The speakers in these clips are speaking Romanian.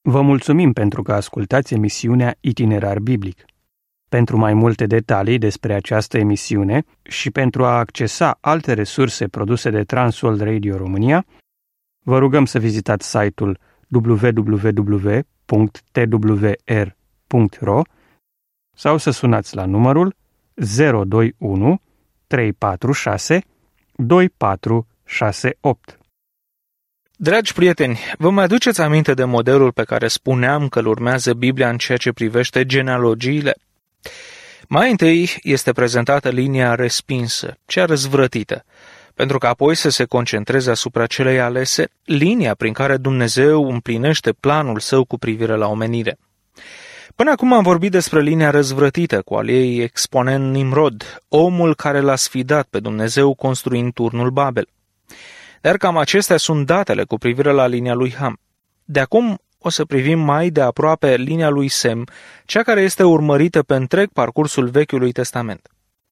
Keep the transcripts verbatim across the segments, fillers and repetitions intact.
Vă mulțumim pentru că ascultați emisiunea Itinerar Biblic. Pentru mai multe detalii despre această emisiune și pentru a accesa alte resurse produse de Transworld Radio România, vă rugăm să vizitați site-ul w w w punct t w r punct r o sau să sunați la numărul zero doi unu trei patru șase doi patru șase opt. Dragi prieteni, vă mai aduceți aminte de modelul pe care spuneam că îl urmează Biblia în ceea ce privește genealogiile? Mai întâi este prezentată linia respinsă, cea răzvrătită, pentru că apoi să se concentreze asupra celei alese, linia prin care Dumnezeu împlinește planul său cu privire la omenire. Până acum am vorbit despre linia răzvrătită, cu al ei exponent Nimrod, omul care l-a sfidat pe Dumnezeu construind turnul Babel. Dar cam acestea sunt datele cu privire la linia lui Ham. De acum o să privim mai de aproape linia lui Sem, cea care este urmărită pe întreg parcursul Vechiului Testament.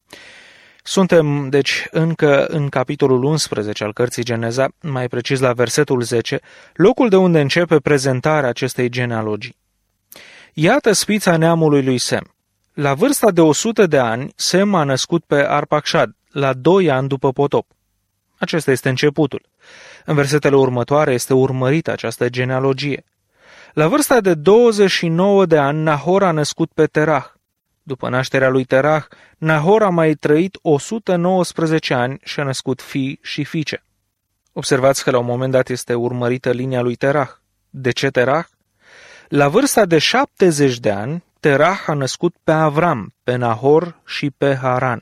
Suntem, deci, încă în capitolul unsprezece al cărții Geneza, mai precis la versetul zece, locul de unde începe prezentarea acestei genealogii. Iată spița neamului lui Sem. La vârsta de o sută de ani, Sem a născut pe Arpacshad, la doi ani după potop. Acesta este începutul. În versetele următoare este urmărită această genealogie. La vârsta de douăzeci și nouă de ani, Nahor a născut pe Terah. După nașterea lui Terah, Nahor a mai trăit o sută nouăsprezece ani și a născut fii și fiice. Observați că la un moment dat este urmărită linia lui Terah. De ce Terah? La vârsta de șaptezeci de ani, Terah a născut pe Avram, pe Nahor și pe Haran.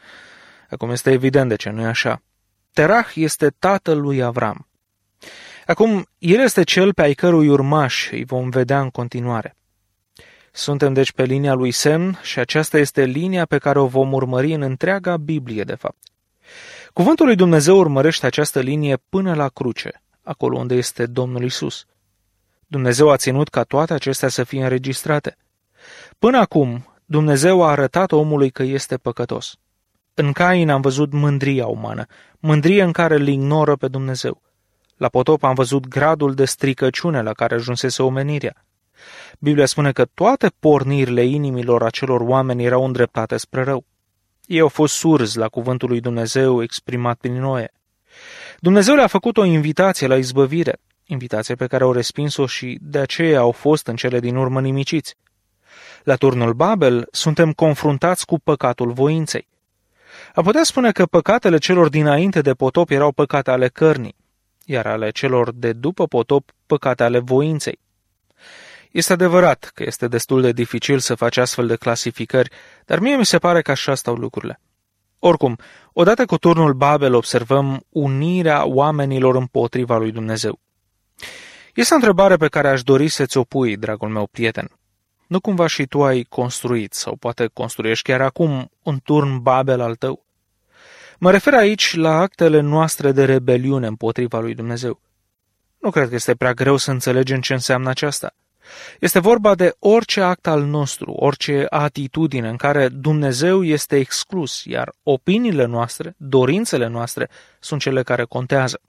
Acum este evident de ce nu e așa. Terah este tatăl lui Avram. Acum, el este cel pe ai cărui urmași îi vom vedea în continuare. Suntem deci pe linia lui Sem și aceasta este linia pe care o vom urmări în întreaga Biblie, de fapt. Cuvântul lui Dumnezeu urmărește această linie până la cruce, acolo unde este Domnul Isus. Dumnezeu a ținut ca toate acestea să fie înregistrate. Până acum, Dumnezeu a arătat omului că este păcătos. În Cain am văzut mândria umană, mândrie în care îl ignoră pe Dumnezeu. La potop am văzut gradul de stricăciune la care ajunsese omenirea. Biblia spune că toate pornirile inimilor acelor oameni erau îndreptate spre rău. Ei au fost surzi la cuvântul lui Dumnezeu exprimat prin Noe. Dumnezeu le-a făcut o invitație la izbăvire, invitație pe care au respins-o și de aceea au fost în cele din urmă nimiciți. La turnul Babel suntem confruntați cu păcatul voinței. Am putea spune că păcatele celor dinainte de potop erau păcate ale cărnii, iar ale celor de după potop păcate ale voinței. Este adevărat că este destul de dificil să faci astfel de clasificări, dar mie mi se pare că așa stau lucrurile. Oricum, odată cu turnul Babel observăm unirea oamenilor împotriva lui Dumnezeu. Este o întrebare pe care aș dori să-ți o pui, dragul meu prieten. Nu cumva și tu ai construit, sau poate construiești chiar acum, un turn Babel al tău? Mă refer aici la actele noastre de rebeliune împotriva lui Dumnezeu. Nu cred că este prea greu să înțelegem ce înseamnă aceasta. Este vorba de orice act al nostru, orice atitudine în care Dumnezeu este exclus, iar opiniile noastre, dorințele noastre, sunt cele care contează.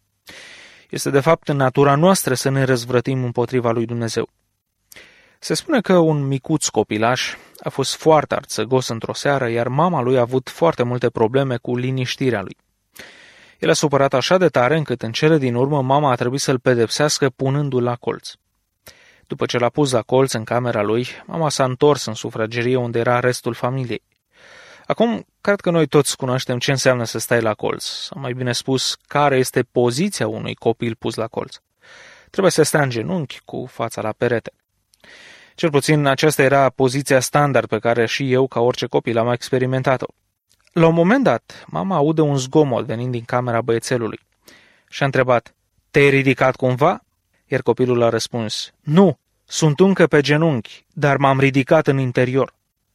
Este de fapt în natura noastră să ne răzvrătim împotriva lui Dumnezeu. Se spune că un micuț copilaș a fost foarte arțăgos într-o seară, iar mama lui a avut foarte multe probleme cu liniștirea lui. El a supărat așa de tare încât în cele din urmă mama a trebuit să-l pedepsească punându-l la colț. După ce l-a pus la colț în camera lui, mama s-a întors în sufragerie unde era restul familiei. Acum, cred că noi toți cunoaștem ce înseamnă să stai la colț, sau mai bine spus, care este poziția unui copil pus la colț. Trebuie să stea în genunchi cu fața la perete. Cel puțin aceasta era poziția standard pe care și eu, ca orice copil, am experimentat-o. La un moment dat, mama aude un zgomot venind din camera băiețelului și a întrebat, te-ai ridicat cumva? Iar copilul a răspuns, nu, sunt încă pe genunchi, dar m-am ridicat în interior.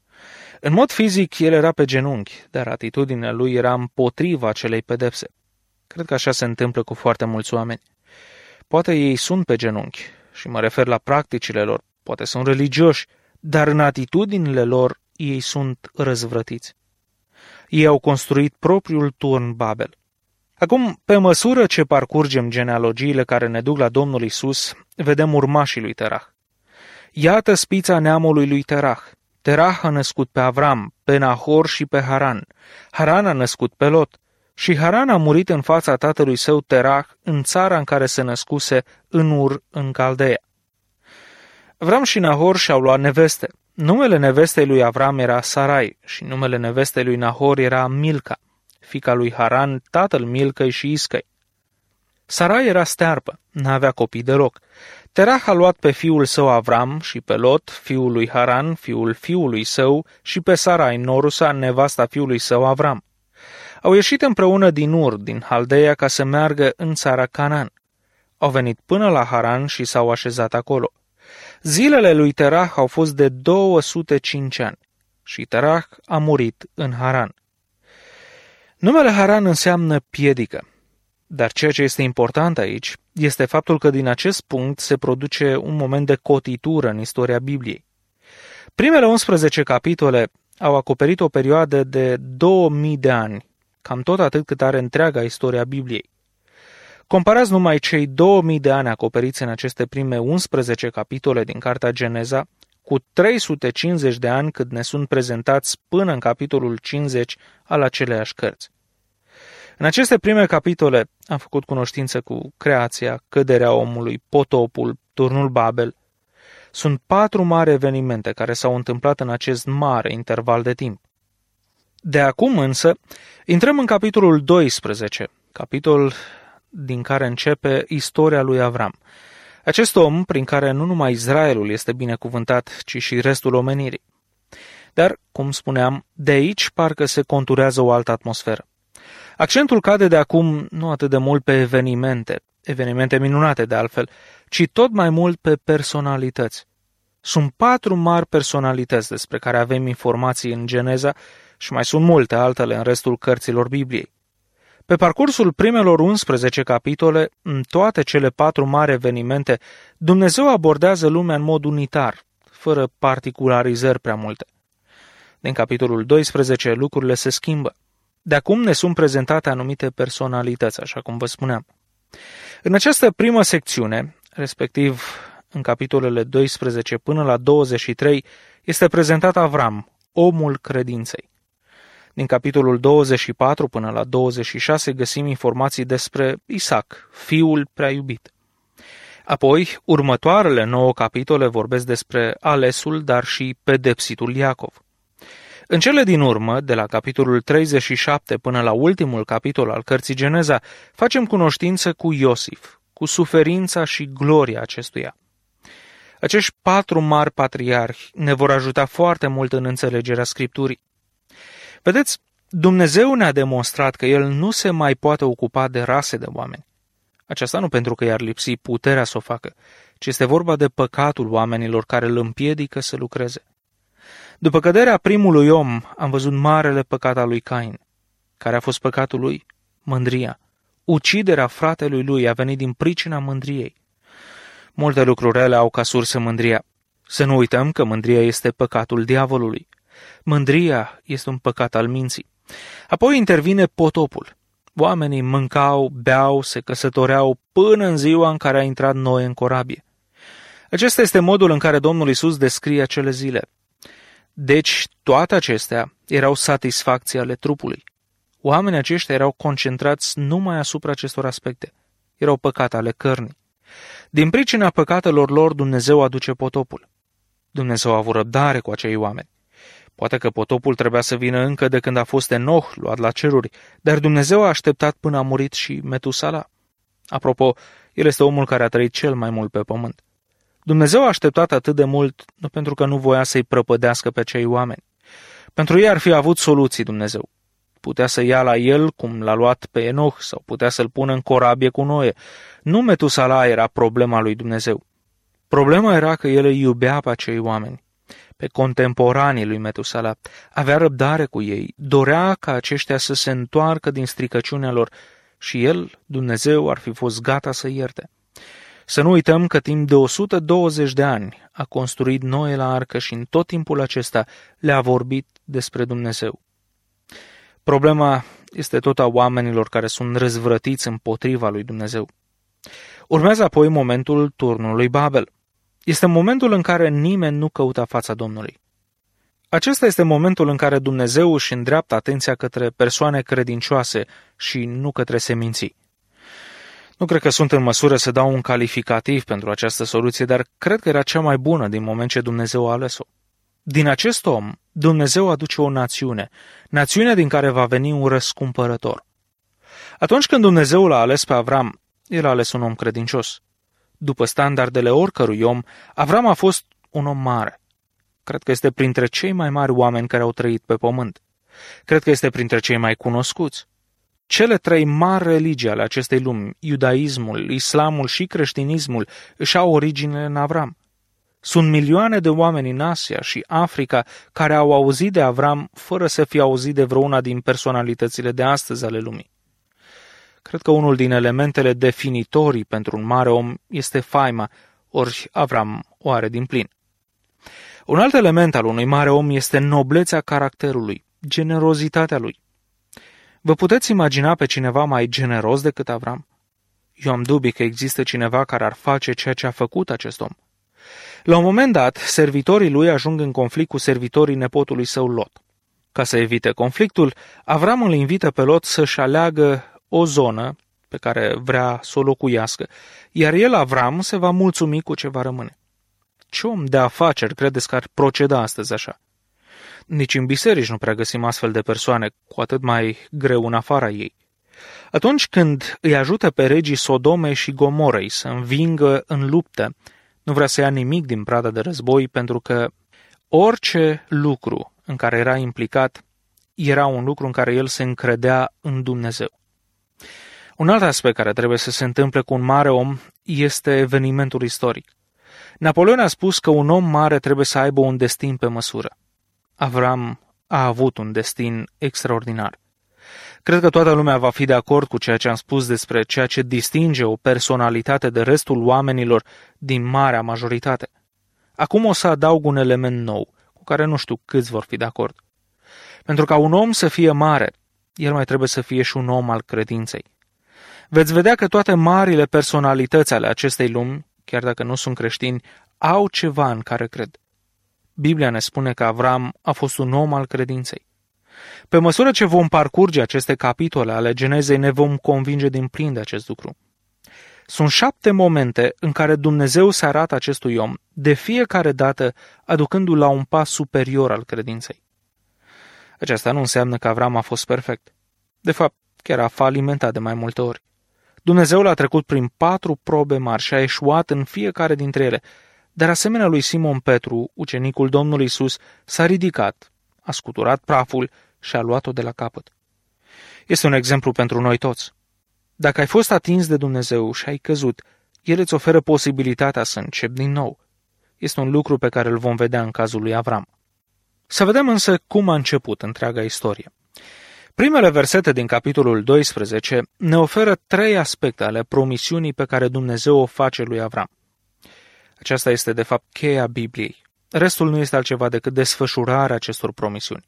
În mod fizic, el era pe genunchi, dar atitudinea lui era împotriva acelei pedepse. Cred că așa se întâmplă cu foarte mulți oameni. Poate ei sunt pe genunchi și mă refer la practicile lor, poate sunt religioși, dar în atitudinile lor ei sunt răzvrătiți. Ei au construit propriul turn Babel. Acum, pe măsură ce parcurgem genealogiile care ne duc la Domnul Isus, vedem urmașii lui Terah. Iată spița neamului lui Terah. Terah a născut pe Avram, pe Nahor și pe Haran. Haran a născut pe Lot. Și Haran a murit în fața tatălui său Terah în țara în care se născuse, în Ur, în Caldeea. Avram și Nahor și-au luat neveste. Numele nevestei lui Avram era Sarai și numele nevestei lui Nahor era Milca, fiica lui Haran, tatăl Milcăi și Iscăi. Sarai era stearpă, n-avea copii deloc. Terah a luat pe fiul său Avram și pe Lot, fiul lui Haran, fiul fiului său, și pe Sarai, norusa, nevasta fiului său Avram. Au ieșit împreună din Ur, din Haldeia, ca să meargă în țara Canaan. Au venit până la Haran și s-au așezat acolo. Zilele lui Terah au fost de două sute cinci ani și Terah a murit în Haran. Numele Haran înseamnă piedică, dar ceea ce este important aici este faptul că din acest punct se produce un moment de cotitură în istoria Bibliei. Primele unsprezece capitole au acoperit o perioadă de două mii de ani, cam tot atât cât are întreaga istoria Bibliei. Comparați numai cei două mii de ani acoperiți în aceste prime unsprezece capitole din Cartea Geneza cu trei sute cincizeci de ani cât ne sunt prezentați până în capitolul cincizeci al aceleiași cărți. În aceste prime capitole am făcut cunoștință cu creația, căderea omului, potopul, turnul Babel. Sunt patru mari evenimente care s-au întâmplat în acest mare interval de timp. De acum însă, intrăm în capitolul doisprezece, capitol din care începe istoria lui Avram. Acest om prin care nu numai Israelul este binecuvântat, ci și restul omenirii. Dar, cum spuneam, de aici parcă se conturează o altă atmosferă. Accentul cade de acum nu atât de mult pe evenimente, evenimente minunate de altfel, ci tot mai mult pe personalități. Sunt patru mari personalități despre care avem informații în Geneza și mai sunt multe altele în restul cărților Bibliei. Pe parcursul primelor unsprezece capitole, în toate cele patru mari evenimente, Dumnezeu abordează lumea în mod unitar, fără particularizări prea multe. Din capitolul doisprezece lucrurile se schimbă. De acum ne sunt prezentate anumite personalități, așa cum vă spuneam. În această primă secțiune, respectiv în capitolele doisprezece până la douăzeci și trei, este prezentat Avram, omul credinței. Din capitolul douăzeci și patru până la douăzeci și șase găsim informații despre Isaac, fiul prea iubit. Apoi, următoarele nouă capitole vorbesc despre alesul, dar și pedepsitul Iacov. În cele din urmă, de la capitolul treizeci și șapte până la ultimul capitol al cărții Geneza, facem cunoștință cu Iosif, cu suferința și gloria acestuia. Acești patru mari patriarhi ne vor ajuta foarte mult în înțelegerea Scripturii. Vedeți, Dumnezeu ne-a demonstrat că El nu se mai poate ocupa de rase de oameni. Aceasta nu pentru că i-ar lipsi puterea să o facă, ci este vorba de păcatul oamenilor care îl împiedică să lucreze. După căderea primului om, am văzut marele păcat al lui Cain. Care a fost păcatul lui? Mândria. Uciderea fratelui lui a venit din pricina mândriei. Multe lucruri rele au ca sursă mândria. Să nu uităm că mândria este păcatul diavolului. Mândria este un păcat al minții. Apoi intervine potopul. Oamenii mâncau, beau, se căsătoreau până în ziua în care a intrat Noe în corabie. Acesta este modul în care Domnul Iisus descrie acele zile. Deci, toate acestea erau satisfacții ale trupului. Oamenii aceștia erau concentrați numai asupra acestor aspecte. Erau păcate ale cărnii. Din pricina păcatelor lor, Dumnezeu aduce potopul. Dumnezeu a avut răbdare cu acei oameni. Poate că potopul trebuia să vină încă de când a fost Enoch luat la ceruri, dar Dumnezeu a așteptat până a murit și Metusala. Apropo, el este omul care a trăit cel mai mult pe pământ. Dumnezeu a așteptat atât de mult nu pentru că nu voia să-i prăpădească pe cei oameni. Pentru ei ar fi avut soluții Dumnezeu. Putea să ia la el cum l-a luat pe Enoch sau putea să-l pună în corabie cu Noe. Nu Metusala era problema lui Dumnezeu. Problema era că el îi iubea pe acei oameni, pe contemporanii lui Metusala, avea răbdare cu ei, dorea ca aceștia să se întoarcă din stricăciunea lor și el, Dumnezeu, ar fi fost gata să ierte. Să nu uităm că timp de o sută douăzeci de ani a construit Noe la arcă și în tot timpul acesta le-a vorbit despre Dumnezeu. Problema este tot a oamenilor care sunt răzvrătiți împotriva lui Dumnezeu. Urmează apoi momentul turnului Babel. Este momentul în care nimeni nu căuta fața Domnului. Acesta este momentul în care Dumnezeu își îndreaptă atenția către persoane credincioase și nu către seminții. Nu cred că sunt în măsură să dau un calificativ pentru această soluție, dar cred că era cea mai bună din moment ce Dumnezeu a ales-o. Din acest om, Dumnezeu aduce o națiune, națiunea din care va veni un răscumpărător. Atunci când Dumnezeu l-a ales pe Avram, el a ales un om credincios. După standardele oricărui om, Avram a fost un om mare. Cred că este printre cei mai mari oameni care au trăit pe pământ. Cred că este printre cei mai cunoscuți. Cele trei mari religii ale acestei lumi, iudaismul, islamul și creștinismul, își au originele în Avram. Sunt milioane de oameni în Asia și Africa care au auzit de Avram fără să fie auzit de vreuna din personalitățile de astăzi ale lumii. Cred că unul din elementele definitorii pentru un mare om este faima, ori Avram o are din plin. Un alt element al unui mare om este noblețea caracterului, generozitatea lui. Vă puteți imagina pe cineva mai generos decât Avram? Eu am dubii că există cineva care ar face ceea ce a făcut acest om. La un moment dat, servitorii lui ajung în conflict cu servitorii nepotului său Lot. Ca să evite conflictul, Avram îl invită pe Lot să-și aleagă o zonă pe care vrea să o locuiască, iar el, Avram, se va mulțumi cu ce va rămâne. Ce om de afaceri credeți că ar proceda astăzi așa? Nici în biserici nu prea găsim astfel de persoane, cu atât mai greu în afara ei. Atunci când îi ajută pe regii Sodomei și Gomorei să învingă în luptă, nu vrea să ia nimic din prada de război, pentru că orice lucru în care era implicat era un lucru în care el se încredea în Dumnezeu. Un alt aspect care trebuie să se întâmple cu un mare om este evenimentul istoric. Napoleon a spus că un om mare trebuie să aibă un destin pe măsură. Avram a avut un destin extraordinar. Cred că toată lumea va fi de acord cu ceea ce am spus despre ceea ce distinge o personalitate de restul oamenilor din marea majoritate. Acum o să adaug un element nou, cu care nu știu câți vor fi de acord. Pentru ca un om să fie mare, el mai trebuie să fie și un om al credinței. Veți vedea că toate marile personalități ale acestei lumi, chiar dacă nu sunt creștini, au ceva în care cred. Biblia ne spune că Avram a fost un om al credinței. Pe măsură ce vom parcurge aceste capitole ale Genezei, ne vom convinge din plin de acest lucru. Sunt șapte momente în care Dumnezeu se arată acestui om, de fiecare dată aducându-l la un pas superior al credinței. Aceasta nu înseamnă că Avram a fost perfect. De fapt, chiar a falimentat de mai multe ori. Dumnezeu l-a trecut prin patru probe mari și a eșuat în fiecare dintre ele, dar asemenea lui Simon Petru, ucenicul Domnului Iisus, s-a ridicat, a scuturat praful și a luat-o de la capăt. Este un exemplu pentru noi toți. Dacă ai fost atins de Dumnezeu și ai căzut, El îți oferă posibilitatea să începi din nou. Este un lucru pe care îl vom vedea în cazul lui Avram. Să vedem însă cum a început întreaga istorie. Primele versete din capitolul doisprezece ne oferă trei aspecte ale promisiunii pe care Dumnezeu o face lui Avram. Aceasta este de fapt cheia Bibliei. Restul nu este altceva decât desfășurarea acestor promisiuni.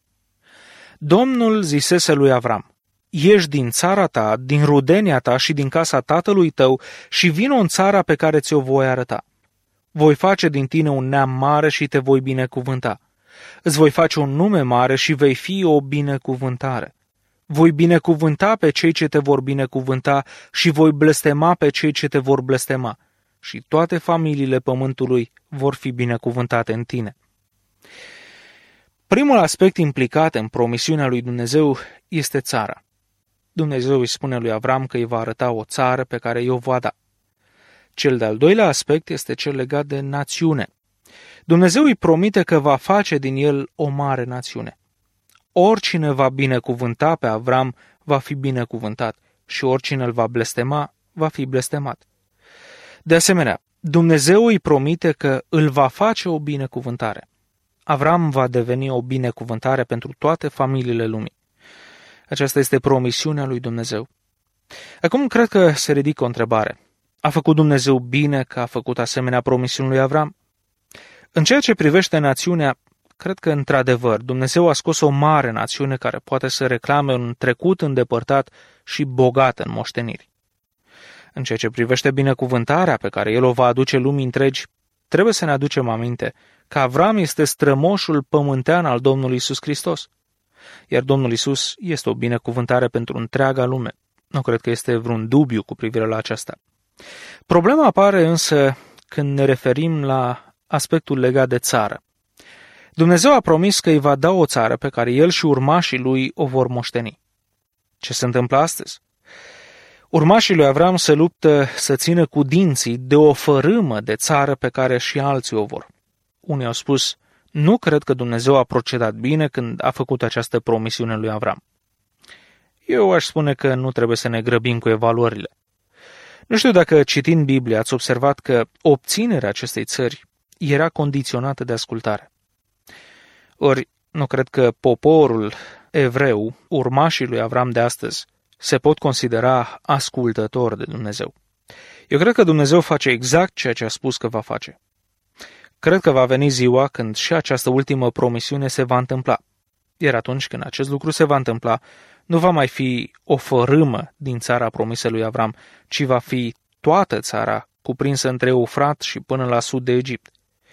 Domnul zisese lui Avram: ieși din țara ta, din rudenia ta și din casa tatălui tău și vino în țara pe care ți-o voi arăta. Voi face din tine un neam mare și te voi binecuvânta. Îți voi face un nume mare și vei fi o binecuvântare. Voi binecuvânta pe cei ce te vor binecuvânta și voi blestema pe cei ce te vor blestema. Și toate familiile pământului vor fi binecuvântate în tine. Primul aspect implicat în promisiunea lui Dumnezeu este țara. Dumnezeu îi spune lui Avram că îi va arăta o țară pe care i-o va da. Cel de-al doilea aspect este cel legat de națiune. Dumnezeu îi promite că va face din el o mare națiune. Oricine va binecuvânta pe Avram va fi binecuvântat și oricine îl va blestema va fi blestemat. De asemenea, Dumnezeu îi promite că îl va face o binecuvântare. Avram va deveni o binecuvântare pentru toate familiile lumii. Aceasta este promisiunea lui Dumnezeu. Acum cred că se ridică o întrebare. A făcut Dumnezeu bine că a făcut asemenea promisiuni lui Avram? În ceea ce privește națiunea, cred că, într-adevăr, Dumnezeu a scos o mare națiune care poate să reclame un trecut îndepărtat și bogat în moșteniri. În ceea ce privește binecuvântarea pe care El o va aduce lumii întregi, trebuie să ne aducem aminte că Avram este strămoșul pământean al Domnului Iisus Hristos, iar Domnul Iisus este o binecuvântare pentru întreaga lume. Nu cred că este vreun dubiu cu privire la aceasta. Problema apare însă când ne referim la aspectul legat de țară. Dumnezeu a promis că îi va da o țară pe care el și urmașii lui o vor moșteni. Ce se întâmplă astăzi? Urmașii lui Avram se luptă să țină cu dinții de o fărâmă de țară pe care și alții o vor. Unii au spus, nu cred că Dumnezeu a procedat bine când a făcut această promisiune lui Avram. Eu aș spune că nu trebuie să ne grăbim cu evaluările. Nu știu dacă citind Biblia ați observat că obținerea acestei țări era condiționată de ascultare. Ori nu cred că poporul evreu, urmașii lui Avram de astăzi, se pot considera ascultători de Dumnezeu. Eu cred că Dumnezeu face exact ceea ce a spus că va face. Cred că va veni ziua când și această ultimă promisiune se va întâmpla. Iar atunci când acest lucru se va întâmpla, nu va mai fi o fărâmă din țara promisă lui Avram, ci va fi toată țara cuprinsă între Eufrat și până la sud de Egipt.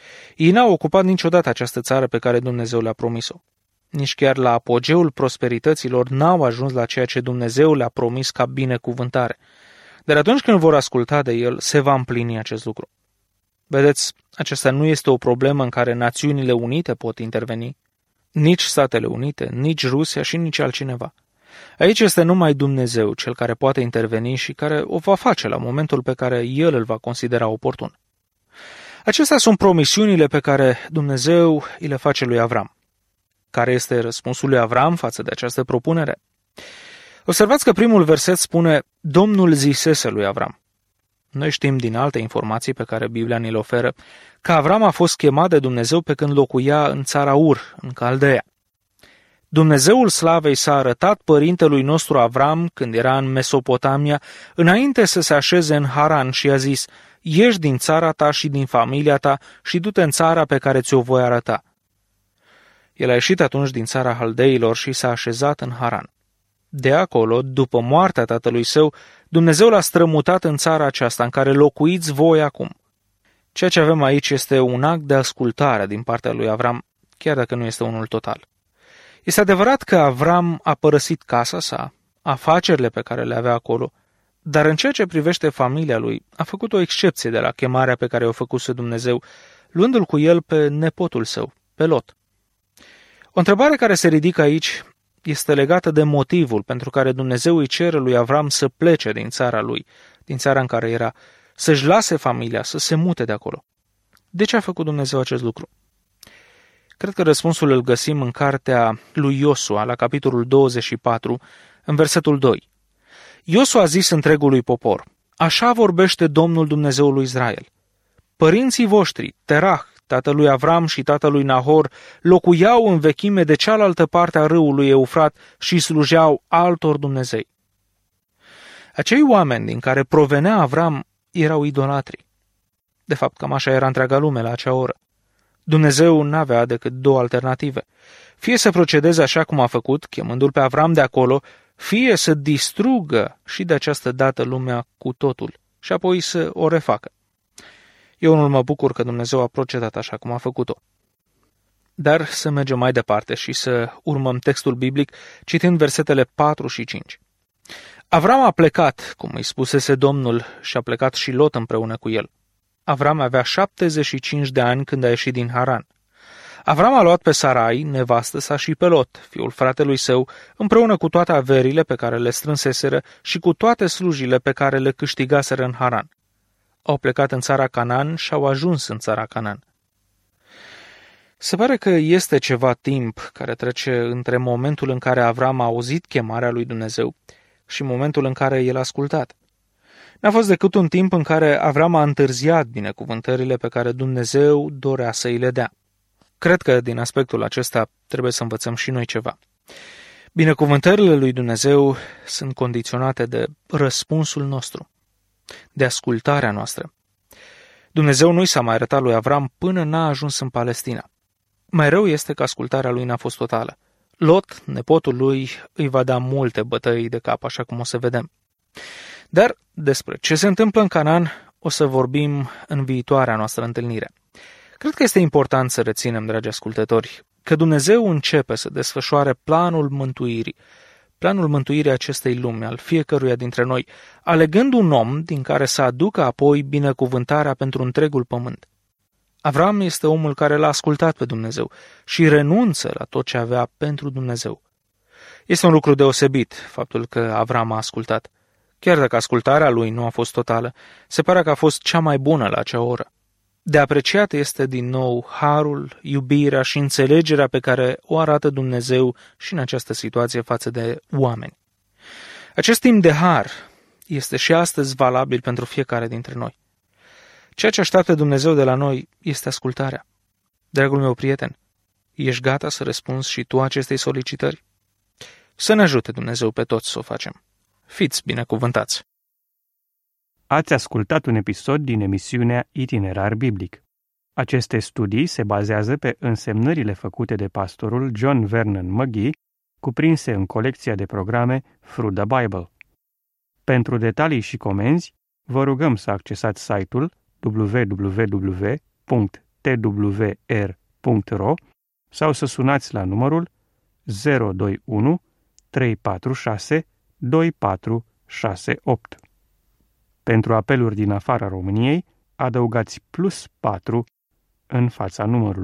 Ei n-au ocupat niciodată această țară pe care Dumnezeu le-a promis-o. Nici chiar la apogeul prosperităților n-au ajuns la ceea ce Dumnezeu le-a promis ca binecuvântare. Dar atunci când vor asculta de El, se va împlini acest lucru. Vedeți, aceasta nu este o problemă în care Națiunile Unite pot interveni, nici Statele Unite, nici Rusia și nici altcineva. Aici este numai Dumnezeu cel care poate interveni și care o va face la momentul pe care El îl va considera oportun. Acestea sunt promisiunile pe care Dumnezeu îi le face lui Avram. Care este răspunsul lui Avram față de această propunere? Observați că primul verset spune, Domnul zisese lui Avram. Noi știm din alte informații pe care Biblia ni le oferă că Avram a fost chemat de Dumnezeu pe când locuia în țara Ur, în Caldeea. Dumnezeul slavei s-a arătat părintelui nostru Avram când era în Mesopotamia, înainte să se așeze în Haran și a zis, ieși din țara ta și din familia ta și du-te în țara pe care ți-o voi arăta. El a ieșit atunci din țara Haldeilor și s-a așezat în Haran. De acolo, după moartea tatălui său, Dumnezeu l-a strămutat în țara aceasta în care locuiți voi acum. Ceea ce avem aici este un act de ascultare din partea lui Avram, chiar dacă nu este unul total. Este adevărat că Avram a părăsit casa sa, afacerile pe care le avea acolo, dar în ceea ce privește familia lui, a făcut o excepție de la chemarea pe care o făcuse Dumnezeu, luându-l cu el pe nepotul său, pe Lot. O întrebare care se ridică aici este legată de motivul pentru care Dumnezeu îi cere lui Avram să plece din țara lui, din țara în care era, să-și lase familia, să se mute de acolo. De ce a făcut Dumnezeu acest lucru? Cred că răspunsul îl găsim în cartea lui Iosua, la capitolul douăzeci și patru, în versetul doi. Iosua a zis întregului popor, așa vorbește Domnul Dumnezeul lui Israel. Părinții voștri, Terah, tatălui Avram și tatălui Nahor, locuiau în vechime de cealaltă parte a râului Eufrat și slujeau altor Dumnezei. Acei oameni din care provenea Avram erau idolatri. De fapt, cam așa era întreaga lume la acea oră. Dumnezeu n-avea decât două alternative. Fie să procedeze așa cum a făcut, chemându-l pe Avram de acolo, fie să distrugă și de această dată lumea cu totul și apoi să o refacă. Eu unul mă bucur că Dumnezeu a procedat așa cum a făcut-o. Dar să mergem mai departe și să urmăm textul biblic citind versetele patru și cinci. Avram a plecat, cum îi spusese Domnul, și a plecat și Lot împreună cu el. Avram avea șaptezeci și cinci de ani când a ieșit din Haran. Avram a luat pe Sarai, nevastă sa, și pe Lot, fiul fratelui său, împreună cu toate averile pe care le strânseseră și cu toate slujile pe care le câștigaseră în Haran. Au plecat în țara Canaan și au ajuns în țara Canaan. Se pare că este ceva timp care trece între momentul în care Avram a auzit chemarea lui Dumnezeu și momentul în care el a ascultat. N-a fost decât un timp în care Avram a întârziat binecuvântările pe care Dumnezeu dorea să îi le dea. Cred că din aspectul acesta trebuie să învățăm și noi ceva. Binecuvântările lui Dumnezeu sunt condiționate de răspunsul nostru, de ascultarea noastră. Dumnezeu nu i s-a mai arătat lui Avram până n-a ajuns în Palestina. Mai rău este că ascultarea lui n-a fost totală. Lot, nepotul lui, îi va da multe bătăi de cap, așa cum o să vedem. Dar despre ce se întâmplă în Canaan o să vorbim în viitoarea noastră întâlnire. Cred că este important să reținem, dragi ascultători, că Dumnezeu începe să desfășoare planul mântuirii, planul mântuirii acestei lumi, al fiecăruia dintre noi, alegând un om din care să aducă apoi binecuvântarea pentru întregul pământ. Avram este omul care l-a ascultat pe Dumnezeu și renunță la tot ce avea pentru Dumnezeu. Este un lucru deosebit faptul că Avram a ascultat. Chiar dacă ascultarea lui nu a fost totală, se pare că a fost cea mai bună la acea oră. De apreciat este din nou harul, iubirea și înțelegerea pe care o arată Dumnezeu și în această situație față de oameni. Acest timp de har este și astăzi valabil pentru fiecare dintre noi. Ceea ce așteaptă Dumnezeu de la noi este ascultarea. Dragul meu prieten, ești gata să răspunzi și tu acestei solicitări? Să ne ajute Dumnezeu pe toți să o facem. Fiți binecuvântați! Ați ascultat un episod din emisiunea Itinerar Biblic. Aceste studii se bazează pe însemnările făcute de pastorul John Vernon McGee, cuprinse în colecția de programe Through the Bible. Pentru detalii și comenzi, vă rugăm să accesați site-ul w w w punct t w r punct r o sau să sunați la numărul zero doi unu trei patru șase doi patru șase opt. Pentru apeluri din afara României, adăugați plus patru în fața numărului.